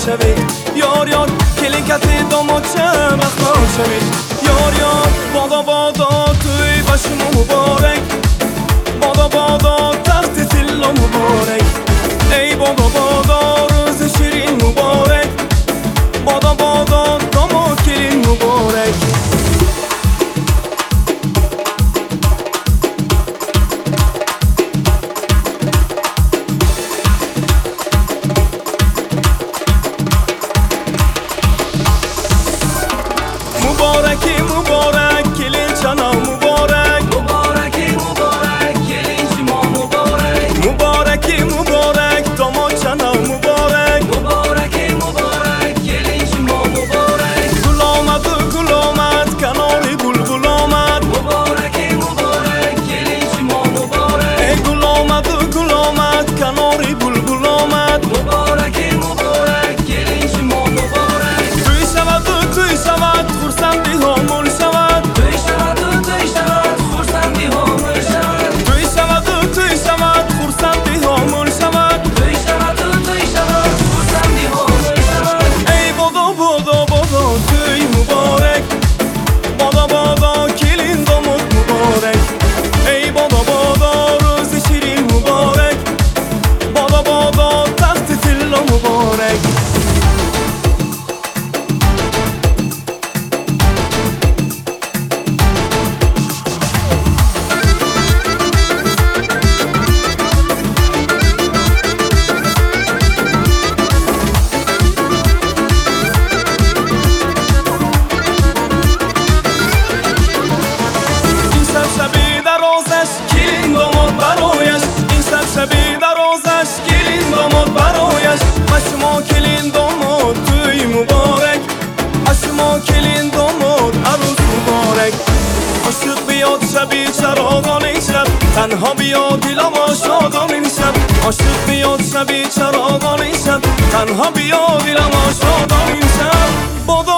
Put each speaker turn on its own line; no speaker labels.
شوید یار یار کلیکت داماد چه بخنا شوید یار یار بادا بادا توی باشم مبارک بادا بادا تخت تلا مبارک ای بادا بادا روز شیرین مبارک بادا بادا داماد کلین مبارک مبارکی مبارک کلین چنا مبارک
مبارکی مبارک کلین شما مبارک
مبارکی مبارک داماد چنا مبارک
مبارکی مبارک کلین شما مبارک
گل آمد کناری بلبل آمد
مبارکی مبارک کلین شما مبارک
ای گل آمد کناری بلبل آمد
مبارکی مبارک کلین شما مبارک
توی شود خورسندی هامون شود
توی شود خورسندی هامون شود
توی شود خورسندی هامون شود
توی شود خورسندی هامون شود
ای بادا توی مبارک بادا بادا کلین داماد مبارک ای بادا روز شیرین مبارک بادا بادا تخت تلا مبارک شبی در آزش کلین داماد برایش این شبی در آزش کلین داماد برایش اشما کلین داماد توی مبارک اشما کلین داماد عروس مبارک عاشق بیاد شبی چراغان شب تنها بیاد دلم شادان شب عاشق بیاد شبی چراغان شب تنها بیاد دلم شادان شب بادا